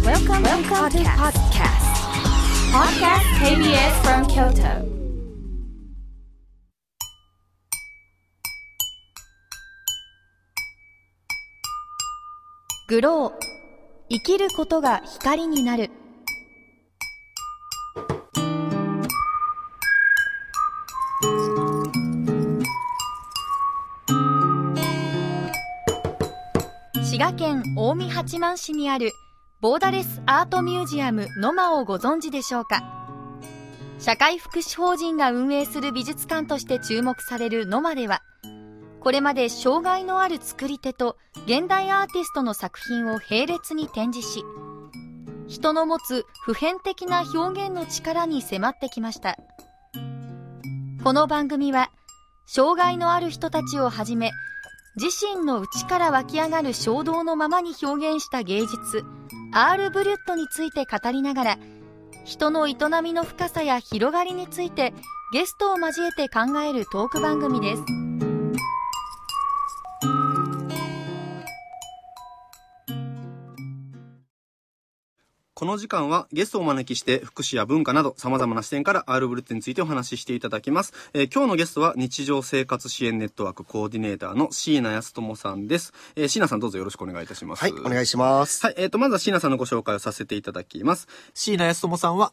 Welcome to podcast. Podcast KBS from Kyoto. グロー、生きることが光になる。滋賀県近江八幡市にあるボーダレスアートミュージアムノマをご存知でしょうか。社会福祉法人が運営する美術館として注目されるノマでは、これまで障害のある作り手と現代アーティストの作品を並列に展示し、人の持つ普遍的な表現の力に迫ってきました。この番組は障害のある人たちをはじめ、自身の内から湧き上がる衝動のままに表現した芸術アール・ブリュットについて語りながら、人の営みの深さや広がりについてゲストを交えて考えるトーク番組です。 この時間はゲストをお招きして福祉や文化など様々な視点からアールブルットについてお話ししていただきます。今日のゲストは日常生活支援ネットワークコーディネーターの椎名康友さんです。椎名さん、どうぞよろしくお願いいたします。 はい、お願いします。 はい、まずは椎名さんのご紹介をさせていただきます。 椎名康友さんは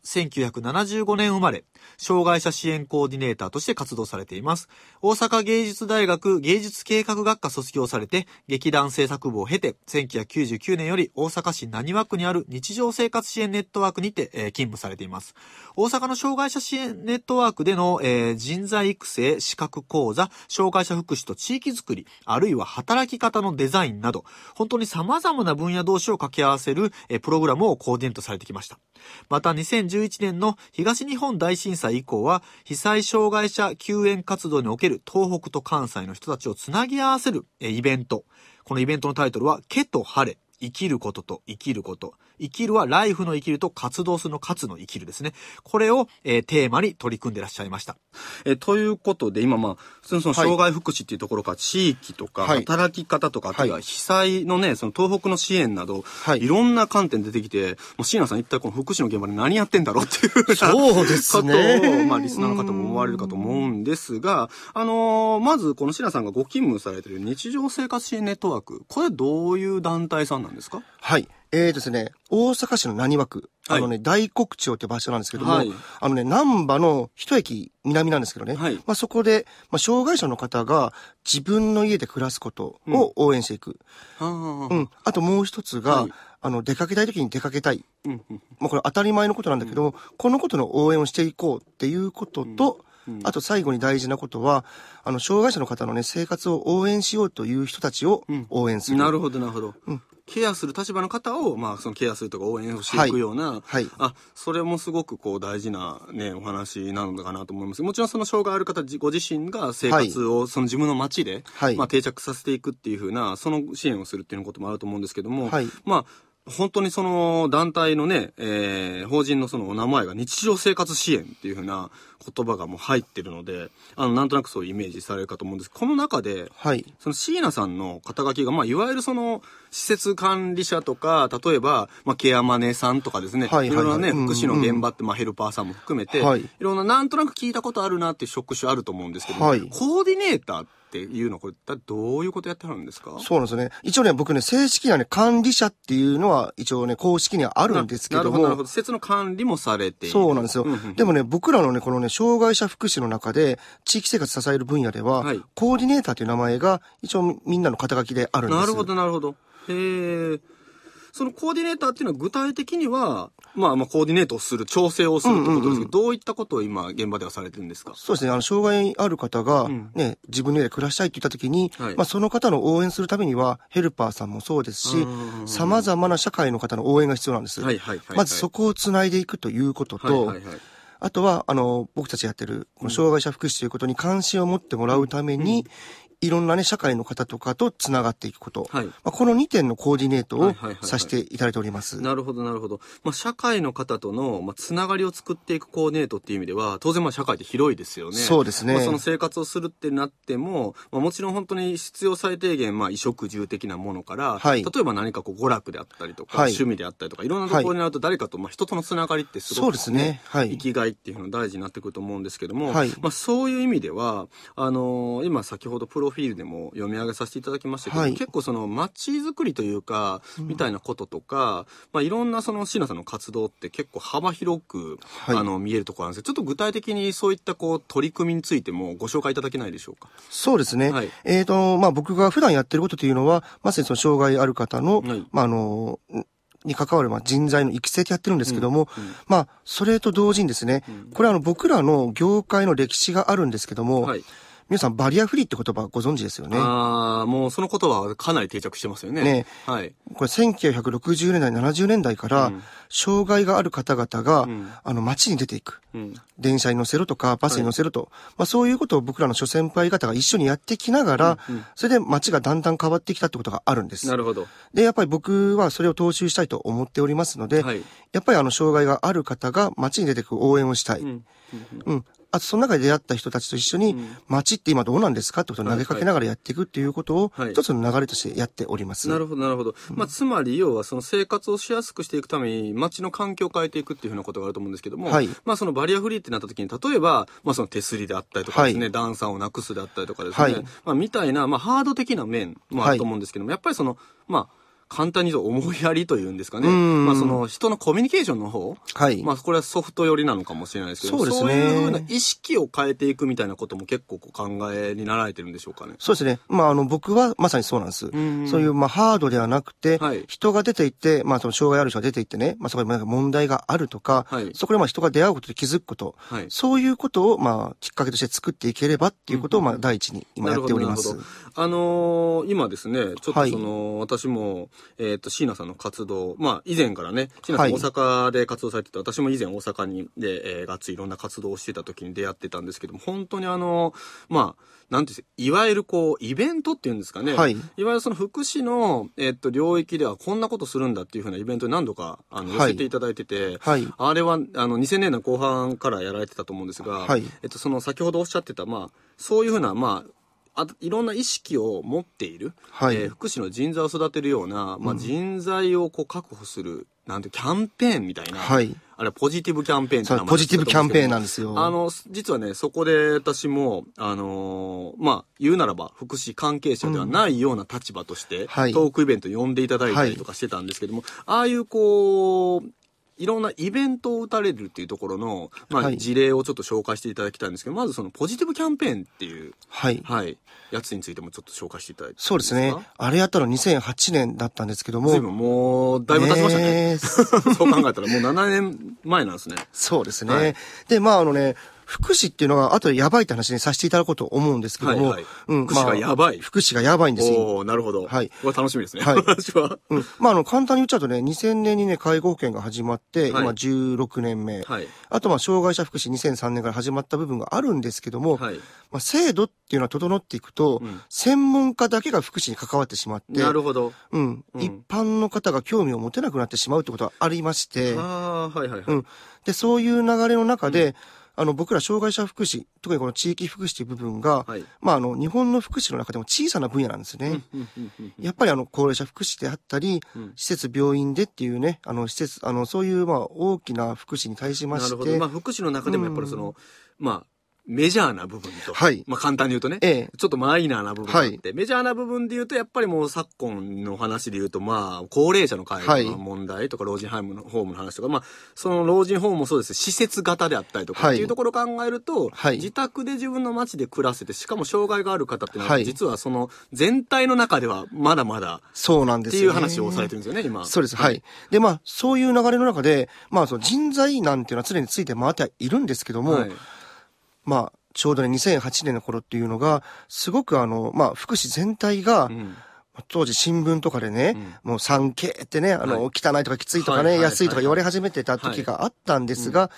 1975年生まれ、障害者支援コーディネーターとして活動されています。大阪芸術大学芸術計画学科卒業されて、劇団制作部を経て、1999年より大阪市浪速区にある日常生活支援ネットワークにて、勤務されています。大阪の障害者支援ネットワークでの、人材育成、資格講座、障害者福祉と地域づくり、あるいは働き方のデザインなど、本当に様々な分野同士を掛け合わせる、プログラムをコーディネートされてきました。また2011年の東日本大震災以降は、被災障害者救援活動における東北と関西の人たちをつなぎ合わせる、イベント。このイベントのタイトルは、けと晴れ。生きることと生きること。生きるはライフの生きると活動するの活の生きるですね。これを、テーマに取り組んでいらっしゃいました。 ということで、今その障害福祉っていうところから地域とか働き方とか、あるいは被災のね、その東北の支援など、いろんな観点出てきて、もう椎名さん一体この福祉の現場で何やってんだろうっていうそうですね。 ことを、リスナーの方も思われるかと思うんですが、まずこの椎名さんがご勤務されている日常生活支援ネットワーク、これどういう団体さんなんですか？ はい。ですね、大阪市の浪速区、大黒町って場所なんですけども、難波の一駅南なんですけどね、そこで、障害者の方が自分の家で暮らすことを応援していく。あともう一つが、出かけたい時に出かけたい。これ当たり前のことなんだけど、このことの応援をしていこうっていうことと、あと最後に大事なことは、障害者の方のね、生活を応援しようという人たちを応援する。 なるほど、なるほど。ケアする立場の方を、そのケアするとか応援をしていくような、それもすごく大事なね、お話なのかなと思います。もちろんその障害ある方ご自身が生活をその自分の街で、定着させていくっていう風な、その支援をするっていうこともあると思うんですけども、本当にその団体のね、法人のそのお名前が日常生活支援っていう風な言葉がもう入ってるので、なんとなくそういうイメージされるかと思うんです。この中で、その椎名さんの肩書きが、いわゆるその施設管理者とか、例えば、ケアマネさんとかですね、いろいろなね、福祉の現場って、ヘルパーさんも含めて、いろんななんとなく聞いたことあるなっていう職種あると思うんですけど、コーディネーターっていうのはこれどういうことやってはるんですか？ そうなんですね。一応ね、僕ね、正式なね、管理者っていうのは一応ね、公式にはあるんですけども。 なるほど。施設の管理もされている。 そうなんですよ。でもね、僕らのね、このね、障害者福祉の中で、地域生活支える分野では、コーディネーターという名前が一応みんなの肩書きであるんです。 なるほど、なるほど。へえ。そのコーディネーターっていうのは具体的には、コーディネートをする、調整をするってことですけど、どういったことを今、現場ではされてるんですか？ そうですね。障害ある方が、ね、自分の家で暮らしたいって言った時に、その方の応援するためには、ヘルパーさんもそうですし、様々な社会の方の応援が必要なんです。まずそこをつないでいくということと、あとは、僕たちやってる、障害者福祉ということに関心を持ってもらうために、 いろんなね、社会の方とかとつながっていくこと。はい。この2点のコーディネートをさせていただいております。 なるほど、なるほど。社会の方との、つながりを作っていくコーディネートっていう意味では、当然社会って広いですよね。 そうですね。 その生活をするってなっても、もちろん本当に必要最低限、衣食住的なものから、はい、例えば何か娯楽であったりとか、はい、趣味であったりとか、いろんなところになると誰かと、人とのつながりってすごく、 そうですね。はい。 生きがいっていうのが大事になってくると思うんですけども、はい、そういう意味では、今先ほどプロフィールでも読み上げさせていただきましたけど、はい、結構その街づくりというか、みたいなこととか、いろんなその椎名さんの活動って結構幅広く、はい、見えるところなんですけど、ちょっと具体的にそういった取り組みについてもご紹介いただけないでしょうか。 そうですね。はい、僕が普段やってることというのは、まさにその障害ある方の、はい、に関わる人材の育成ってやってるんですけども、それと同時にですね、これは僕らの業界の歴史があるんですけども、はい、皆さんバリアフリーって言葉ご存知ですよね。 もうその言葉はかなり定着してますよね。ね。はい。 これ1960年代、70年代から、障害がある方々が、街に出ていく。電車に乗せろとか、バスに乗せろと。そういうことを僕らの諸先輩方が一緒にやってきながら、それで街がだんだん変わってきたってことがあるんです。 なるほど。 で、やっぱり僕はそれを踏襲したいと思っておりますので、やっぱり障害がある方が街に出てく応援をしたい。あとその中で出会った人たちと一緒に、街って今どうなんですかってことを投げかけながらやっていくっていうことを、一つの流れとしてやっております。 なるほど、なるほど。つまり、要はその生活をしやすくしていくために、街の環境を変えていくっていうふうなことがあると思うんですけども、そのバリアフリーってなった時に、例えば、その手すりであったりとかですね、段差をなくすであったりとかですね、みたいな、ハード的な面もあると思うんですけども、やっぱりその、簡単に言うと思いやりというんですかね。その人のコミュニケーションの方。はい。これはソフト寄りなのかもしれないですけど、そうですね。そういうふうな意識を変えていくみたいなことも結構考えになられてるんでしょうかね。 そうですね。僕はまさにそうなんです。そういうハードではなくて、人が出ていって、その障害ある人が出ていってね、そこに問題があるとか、そこで人が出会うことで気づくこと、そういうことをきっかけとして作っていければっていうことを第一に今やっております。 今ですね、ちょっと私も、椎名さんの活動、以前からね、椎名さん大阪で活動されてて、私も以前大阪で、がっつりいろんな活動をしてた時に出会ってたんですけども、本当になんていういわゆるイベントっていうんですかね。いわゆるその福祉の、領域ではこんなことするんだっていうふうなイベントに何度か、寄せていただいてて、あれは、2000年代後半からやられてたと思うんですが、その先ほどおっしゃってた、そういうふうな、いろんな意識を持っている、福祉の人材を育てるような、人材を確保する、なんてキャンペーンみたいな、あれはポジティブキャンペーンって名前ポジティブキャンペーンなんですよ。 実はね、そこで私も、言うならば福祉関係者ではないような立場として、トークイベント呼んでいただいたりとかしてたんですけども、ああいういろんなイベントを打たれるっていうところの、事例をちょっと紹介していただきたいんですけど、まずそのポジティブキャンペーンっていう、やつについてもちょっと紹介していただいて。 そうですね。あれやったの2008年だったんですけども。 随分もう、だいぶ経ちましたね。そう考えたらもう7年前なんですね。 そうですね。で、福祉っていうのは後でやばいって話にさせていただこうと思うんですけども。 福祉がやばい。 福祉がやばいんですよ。 なるほど。はい。これ楽しみですね。 私は。簡単に言っちゃうとね、2000年にね、介護保険が始まって、今16年目。あと障害者福祉2003年から始まった部分があるんですけども、制度っていうのは整っていくと、専門家だけが福祉に関わってしまって、 なるほど。 一般の方が興味を持てなくなってしまうってことがありまして、で、そういう流れの中で、僕ら障害者福祉、特にこの地域福祉という部分が、日本の福祉の中でも小さな分野なんですね。やっぱり高齢者福祉であったり、施設病院でっていうね、施設、そういう大きな福祉に対しまして。 なるほど。福祉の中でもやっぱりメジャーな部分と。簡単に言うとね。ちょっとマイナーな部分があって、メジャーな部分で言うと、やっぱりもう昨今の話で言うと、高齢者の介護の問題とか、老人ホームの話とか、その老人ホームもそうです。施設型であったりとかっていうところを考えると、自宅で自分の街で暮らせて、しかも障害がある方っていうのは、実はその全体の中ではまだまだ、 そうなんですよ。 っていう話をされてるんですよね、今。 そうです。はい。で、そういう流れの中で、その人材なんていうのは常について回ってはいるんですけども、ちょうどね、2008年の頃っていうのが、すごく福祉全体が、当時新聞とかでね、もう 3K ってね、汚いとかきついとかね、安いとか言われ始めてた時があったんですが、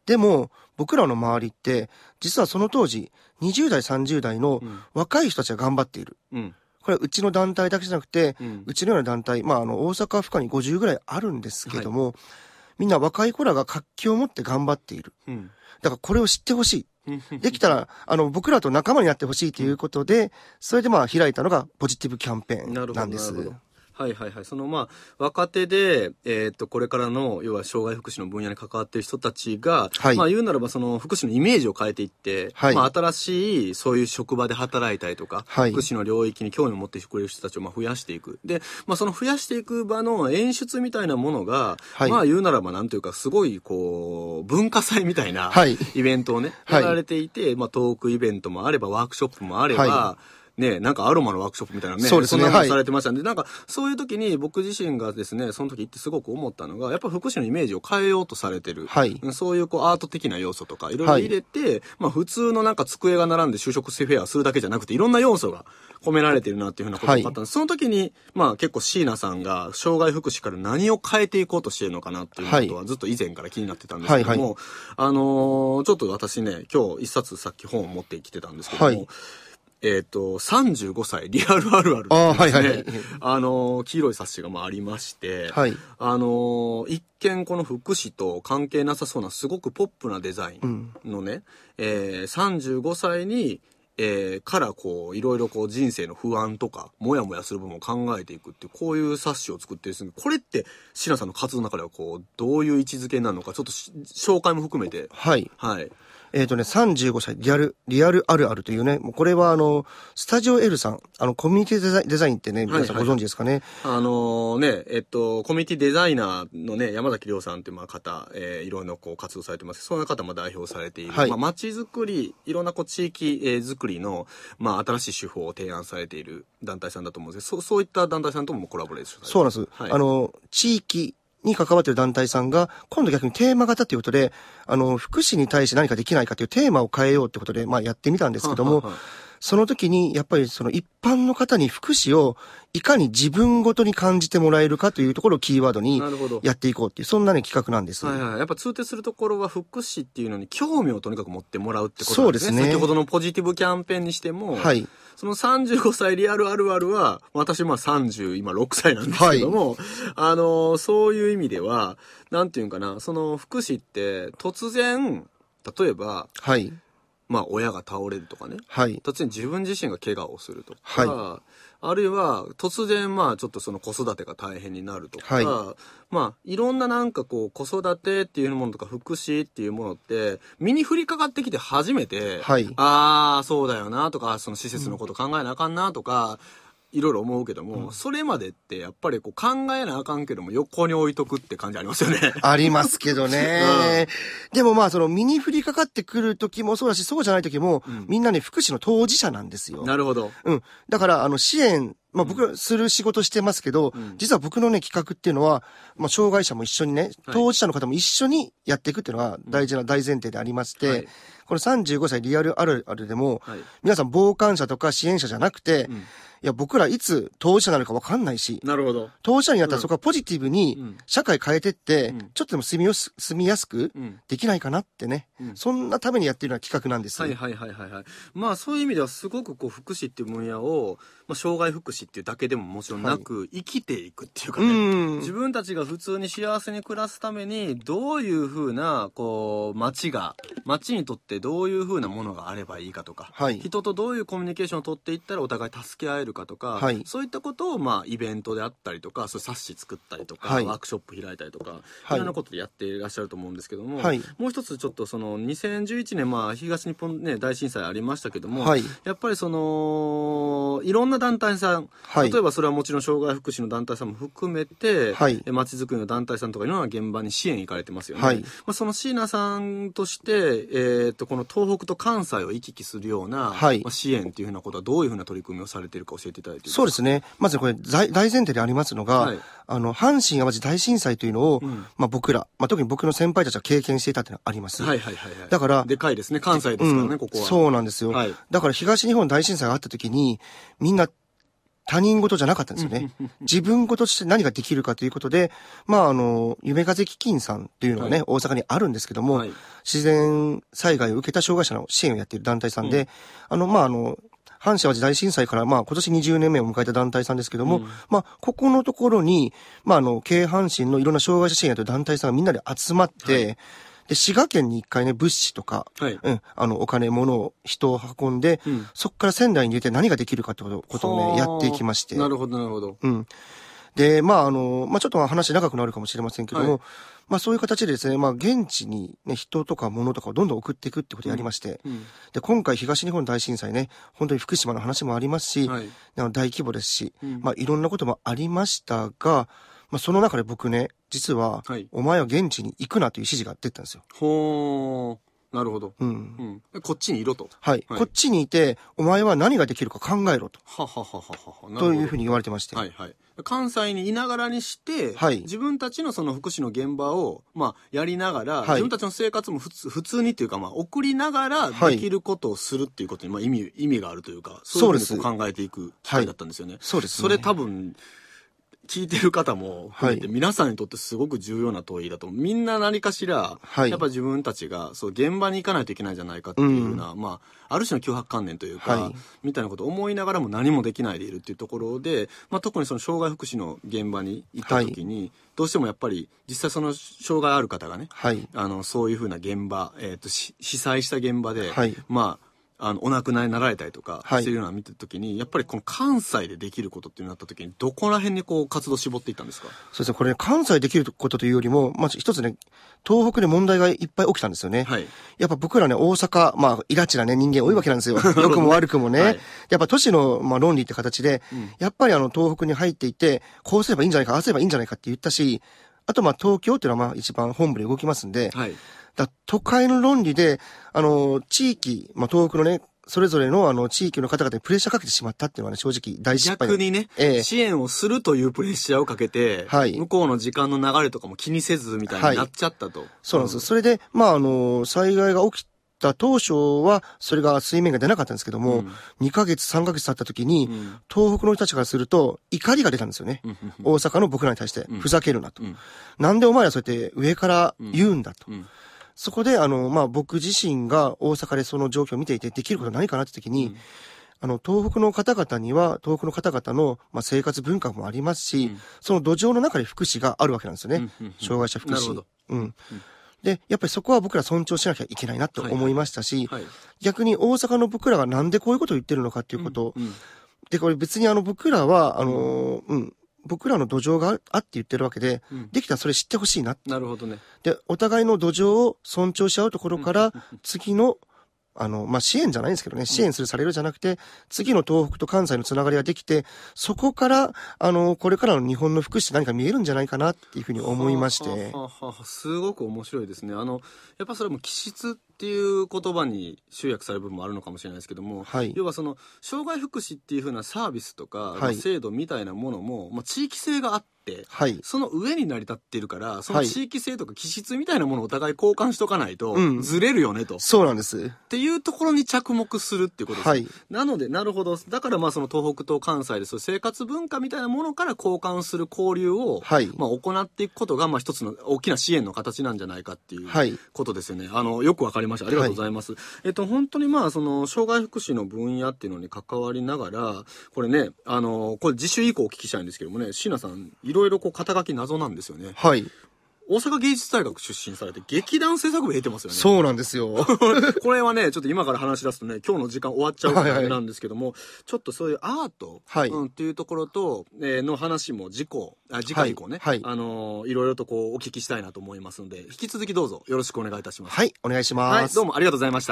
でも、僕らの周りって、実はその当時、20代、30代の若い人たちが頑張っている。これはうちの団体だけじゃなくて、うちのような団体、大阪府下に50ぐらいあるんですけども、みんな若い子らが活気を持って頑張っている。だからこれを知ってほしい。できたら、僕らと仲間になってほしいということで、それで開いたのがポジティブキャンペーンなんです。 はいはいはい。その若手で、これからの、要は障害福祉の分野に関わっている人たちが、言うならばその福祉のイメージを変えていって、新しいそういう職場で働いたりとか、福祉の領域に興味を持ってくれる人たちを増やしていく。で、その増やしていく場の演出みたいなものが、言うならばなんというかすごい文化祭みたいなイベントをね、やられていて、トークイベントもあれば、ワークショップもあれば、なんかアロマのワークショップみたいなね。そうですね。そんなのされてましたんで、なんかそういう時に僕自身がですね、その時行ってすごく思ったのが、やっぱ福祉のイメージを変えようとされてる。そういうアート的な要素とかいろいろ入れて、普通のなんか机が並んで就職フェアするだけじゃなくて、いろんな要素が込められてるなっていうふうなことが分かったんです。その時に、結構椎名さんが障害福祉から何を変えていこうとしているのかなっていうことはずっと以前から気になってたんですけども、ちょっと私ね、今日一冊さっき本を持ってきてたんですけども、35歳リアルあるあるってですね、黄色い冊子がありまして、一見この福祉と関係なさそうなすごくポップなデザインのね、35歳にからいろいろ人生の不安とかモヤモヤする部分を考えていくっていうこういう冊子を作ってるんですけど、これって椎名さんの活動の中ではどういう位置づけなのかちょっと紹介も含めて 35歳リアルあるあるというね、これはスタジオ L さん、コミュニティデザインってね、皆さんご存知ですかね。 コミュニティデザイナーのね、山崎亮さんっていう方、いろんな活動されてます。その方も代表されている。街づくり、いろんな地域づくりの、新しい手法を提案されている団体さんだと思うんですけど、そういった団体さんともコラボレーションされている。 そうなんです。地域に関わっている団体さんが、今度逆にテーマ型ということで、福祉に対して何かできないかというテーマを変えようということで、やってみたんですけども、その時に、やっぱりその一般の方に福祉をいかに自分ごとに感じてもらえるかというところをキーワードにやっていこうっていう、そんなね、企画なんです。 やっぱ通底するところは福祉っていうのに興味をとにかく持ってもらうってことなんですね。そうですね。先ほどのポジティブキャンペーンにしても、その35歳リアルあるあるは、私30、今6歳なんですけども、そういう意味では、なんていうんかな、その福祉って突然、例えば、親が倒れるとかね、突然自分自身が怪我をするとか、あるいは突然ちょっとその子育てが大変になるとか、いろんななんか子育てっていうものとか福祉っていうものって身に降りかかってきて初めて、ああそうだよなとか、その施設のこと考えなあかんなとか、いろいろ思うけども、それまでってやっぱり考えなあかんけども横に置いとくって感じありますよね。 ありますけどね。でもその身に降りかかってくる時もそうだし、そうじゃない時も、みんなね、福祉の当事者なんですよ。 なるほど。 だから支援、僕する仕事してますけど、実は僕のね、企画っていうのは、障害者も一緒にね、当事者の方も一緒にやっていくっていうのが大事な大前提でありまして、この35歳リアルあるあるでも、皆さん傍観者とか支援者じゃなくて、いや、僕らいつ当事者になるか分かんないし、 なるほど。 当事者になったらそこはポジティブに社会変えてって、ちょっとでも住みやすくできないかなってね、そんなためにやっているような企画なんです。 そういう意味ではすごく福祉っていう分野を、障害福祉っていうだけでももちろんなく、生きていくっていうかね、自分たちが普通に幸せに暮らすためにどういうふうな街にとってどういうふうなものがあればいいかとか、人とどういうコミュニケーションを取っていったらお互い助け合えるかとか、そういったことをイベントであったりとか、そういう冊子作ったりとか、ワークショップ開いたりとか、いろんなことでやっていらっしゃると思うんですけども、もう一つちょっとその2011年東日本ね大震災ありましたけども、やっぱりそのいろんな団体さん、例えばそれはもちろん障害福祉の団体さんも含めて、街づくりの団体さんとかいろんな現場に支援行かれてますよね。その椎名さんとして、この東北と関西を行き来するような、支援っていうふうなことはどういうふうな取り組みをされているか教えていただいていいですか。 そうですね。まずこれ大前提でありますのが、阪神淡路大震災というのを、僕ら、特に僕の先輩たちは経験していたというのはあります。だから、 でかいですね。関西ですからね、ここは。 そうなんですよ。だから東日本大震災があった時に、みんな他人事じゃなかったんですよね。自分事として何ができるかということで、夢風基金さんっていうのがね、大阪にあるんですけども、自然災害を受けた障害者の支援をやっている団体さんで、阪神淡路大震災から今年20年目を迎えた団体さんですけども、ここのところに、京阪神のいろんな障害者支援やってる団体さんがみんなで集まって、で、滋賀県に一回ね、物資とか、お金、物、人を運んで、そこから仙台に入れて何ができるかってことをね、やっていきまして。 なるほど、なるほど。 で、ちょっと話長くなるかもしれませんけども、そういう形でですね、現地にね、人とか物とかをどんどん送っていくってことをやりまして、で、今回東日本大震災ね、本当に福島の話もありますし、大規模ですし、いろんなこともありましたが、その中で僕ね、実は、お前は現地に行くなという指示が出たんですよ。 ほー、なるほど。こっちにいろと。 こっちにいて、お前は何ができるか考えろと。というふうに言われてまして。 関西にいながらにして、自分たちのその福祉の現場を、やりながら、自分たちの生活も普通にっていうか、送りながらできることをするっていうことに、意味があるというか、そういうふうに考えていく機会だったんですよね。 そうです。 それ多分、聞いてる方も含めて皆さんにとってすごく重要な問いだと思う。みんな何かしら、やっぱ自分たちがそう現場に行かないといけないんじゃないかっていうような、ある種の脅迫観念というか、みたいなことを思いながらも何もできないでいるっていうところで、特にその障害福祉の現場に行った時に、どうしてもやっぱり実際その障害ある方がね、そういうふうな現場、被災した現場で、お亡くなりになられたりとかしてるのを見てるときに、やっぱりこの関西でできることっていうのになったときに、どこら辺にこう活動絞っていったんですか？ そうですね、これ、関西でできることというよりも、一つね、東北で問題がいっぱい起きたんですよね。やっぱ僕らね、大阪、イラチなね、人間多いわけなんですよ。良くも悪くもね。やっぱ都市の、論理って形で、やっぱり東北に入っていて、こうすればいいんじゃないか、ああすればいいんじゃないかって言ったし、あと東京っていうのは一番本部で動きますんで、都会の論理で、地域、東北のね、それぞれの地域の方々にプレッシャーかけてしまったっていうのはね、正直大失敗。 逆にね、支援をするというプレッシャーをかけて、向こうの時間の流れとかも気にせずみたいになっちゃったと。 そうなんです。それで、災害が起きた当初は、それが水面が出なかったんですけども、2ヶ月、3ヶ月経った時に、東北の人たちからすると、怒りが出たんですよね。大阪の僕らに対して、ふざけるなと。なんでお前らそうやって上から言うんだと。そこで、僕自身が大阪でその状況を見ていて、できること何かなって時に、東北の方々には、東北の方々の、生活文化もありますし、その土壌の中で福祉があるわけなんですよね。障害者福祉。で、やっぱりそこは僕ら尊重しなきゃいけないなと思いましたし、逆に大阪の僕らがなんでこういうことを言ってるのかっていうこと、で、これ別に僕らは、僕らの土壌があって言ってるわけで、できたらそれ知ってほしいな。 なるほどね。 で、お互いの土壌を尊重し合うところから、次の、支援じゃないんですけどね、支援されるじゃなくて、次の東北と関西のつながりができて、そこから、これからの日本の福祉何か見えるんじゃないかなっていうふうに思いまして。 すごく面白いですね。やっぱそれも気質っていう言葉に集約される部分もあるのかもしれないですけども、要はその、障害福祉っていうふうなサービスとか、制度みたいなものも、地域性があって、その上に成り立っているから、その地域性とか気質みたいなものをお互い交換しとかないと、ずれるよねと。 そうなんです。 っていうところに着目するっていうことです。なので、なるほど。だからその東北と関西でそういう生活文化みたいなものから交換する交流を、行っていくことが、一つの大きな支援の形なんじゃないかっていうことですよね。よくわかりました。ありがとうございます。本当にその、障害福祉の分野っていうのに関わりながら、これね、これ次週以降お聞きしたいんですけどもね、椎名さん、いろいろ肩書き謎なんですよね。大阪芸術大学出身されて劇団制作部経てますよね。 そうなんですよ。 これはね、ちょっと今から話し出すとね、今日の時間終わっちゃうからなんですけども、ちょっとそういうアート、っていうところと、の話も次回以降ね、いろいろとお聞きしたいなと思いますので、引き続きどうぞよろしくお願いいたします。 お願いします。 どうもありがとうございました。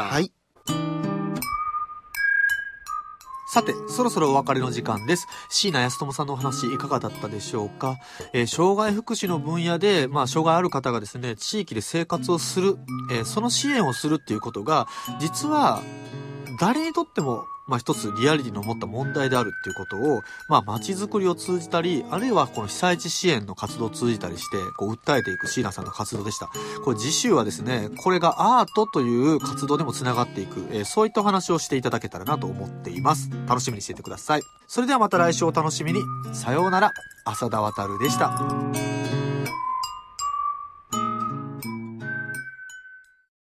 さて、そろそろお別れの時間です。椎名康友さんのお話いかがだったでしょうか。障害福祉の分野で、障害ある方がですね、地域で生活をする、その支援をするっていうことが、実は誰にとっても一つリアリティの持った問題であるっていうことを、街づくりを通じたり、あるいはこの被災地支援の活動を通じたりして、訴えていく椎名さんの活動でした。これ次週はですね、これがアートという活動でもつながっていく、そういったお話をしていただけたらなと思っています。楽しみにしていてください。それではまた来週お楽しみに。さようなら、浅田渉でした。